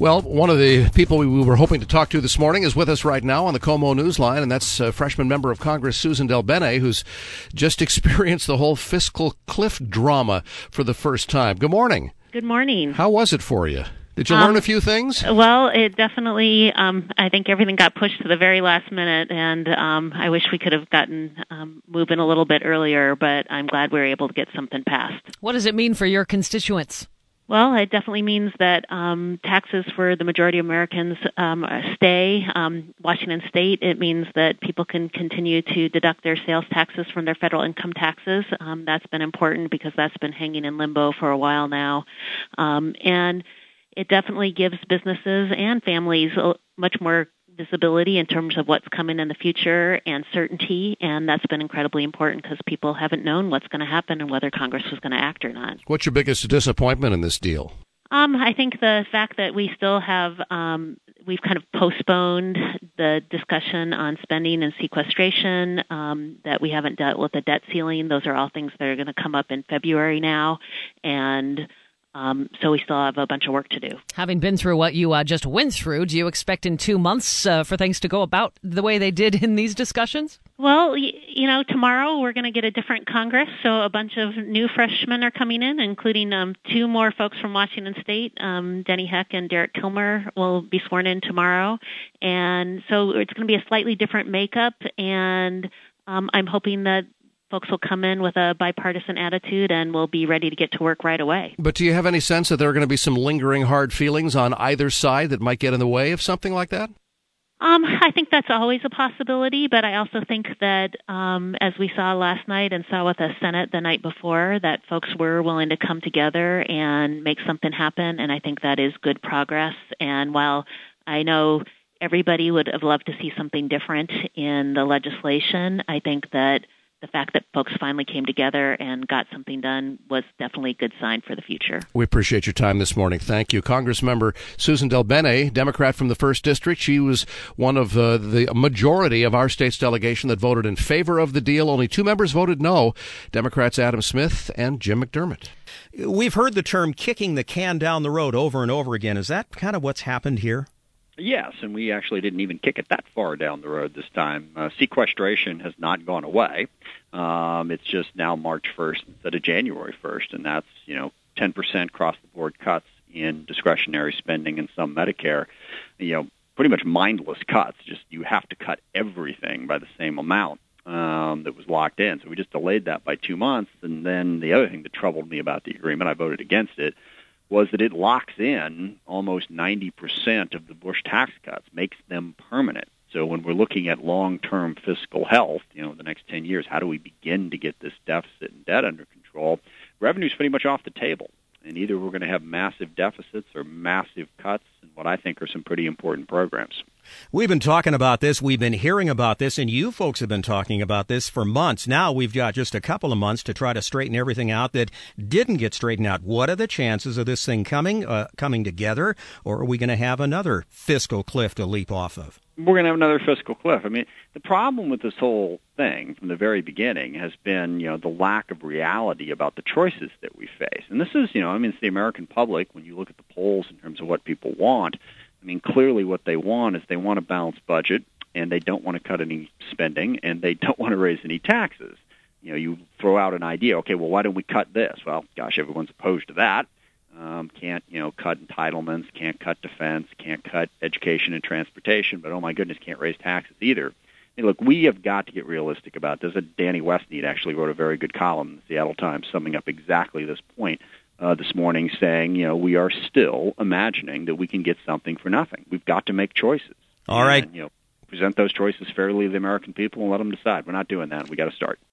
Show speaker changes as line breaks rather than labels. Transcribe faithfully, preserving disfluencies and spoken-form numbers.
Well, one of the people we were hoping to talk to this morning is with us right now on the KOMO Newsline, and that's uh, freshman member of Congress Susan DelBene, who's just experienced the whole fiscal cliff drama for the first time. Good morning.
Good morning.
How was it for you? Did you um, learn a few things?
Well, it definitely, um, I think everything got pushed to the very last minute, and um, I wish we could have gotten um, moving a little bit earlier, but I'm glad we were able to get something passed.
What does it mean for your constituents?
Well, it definitely means that um, taxes for the majority of Americans um, stay. Um, Washington State, it means that people can continue to deduct their sales taxes from their federal income taxes. Um, that's been important because that's been hanging in limbo for a while now. Um, and it definitely gives businesses and families much more visibility in terms of what's coming in the future and certainty, and that's been incredibly important because people haven't known what's going to happen and whether Congress was going to act or not.
What's your biggest disappointment in this deal?
Um, I think the fact that we still have, um, we've kind of postponed the discussion on spending and sequestration, um, that we haven't dealt with the debt ceiling. Those are all things that are going to come up in February now, and Um, so we still have a bunch of work to do.
Having been through what you uh, just went through, do you expect in two months uh, for things to go about the way they did in these discussions?
Well, y- you know, tomorrow we're going to get a different Congress, so a bunch of new freshmen are coming in, including um, two more folks from Washington State. Um, Denny Heck and Derek Kilmer will be sworn in tomorrow. And so it's going to be a slightly different makeup, and um, I'm hoping that folks will come in with a bipartisan attitude and will be ready to get to work right away.
But do you have any sense that there are going to be some lingering hard feelings on either side that might get in the way of something like that?
Um, I think that's always a possibility, but I also think that, um, as we saw last night and saw with the Senate the night before, that folks were willing to come together and make something happen, and I think that is good progress. And while I know everybody would have loved to see something different in the legislation, I think that the fact that folks finally came together and got something done was definitely a good sign for the future.
We appreciate your time this morning. Thank you. Congressmember Susan DelBene, Democrat from the first District. She was one of uh, the majority of our state's delegation that voted in favor of the deal. Only two members voted no, Democrats Adam Smith and Jim McDermott.
We've heard the term kicking the can down the road over and over again. Is that kind of what's happened here?
Yes, and we actually didn't even kick it that far down the road this time. Uh, sequestration has not gone away. Um, it's just now March first instead of January first, and that's, you know, ten percent across-the-board cuts in discretionary spending and some Medicare. You know, pretty much mindless cuts. Just you have to cut everything by the same amount um, that was locked in. So we just delayed that by two months. And then the other thing that troubled me about the agreement, I voted against it, was that it locks in almost ninety percent of the Bush tax cuts, makes them permanent. So when we're looking at long-term fiscal health, you know, the next ten years, how do we begin to get this deficit and debt under control? Revenue's pretty much off the table. And either we're going to have massive deficits or massive cuts in what I think are some pretty important programs.
We've been talking about this. We've been hearing about this, and you folks have been talking about this for months. Now we've got just a couple of months to try to straighten everything out that didn't get straightened out. What are the chances of this thing coming, uh, coming together, or are we going to have another fiscal cliff to leap off of?
We're going to have another fiscal cliff. I mean, the problem with this whole thing from the very beginning has been, you know, the lack of reality about the choices that we face. And this is, you know, I mean, it's the American public. When you look at the polls in terms of what people want, I mean, clearly what they want is they want a balanced budget, and they don't want to cut any spending, and they don't want to raise any taxes. You know, you throw out an idea, okay, well, why don't we cut this? Well, gosh, everyone's opposed to that. Um, can't, you know, cut entitlements, can't cut defense, can't cut education and transportation, but, oh, my goodness, can't raise taxes either. Hey, look, we have got to get realistic about this. Danny Westneat actually wrote a very good column in the Seattle Times summing up exactly this point uh, this morning, saying, you know, we are still imagining that we can get something for nothing. We've got to make choices.
All right.
And, you know, present those choices fairly to the American people and let them decide. We're not doing that. We got to start.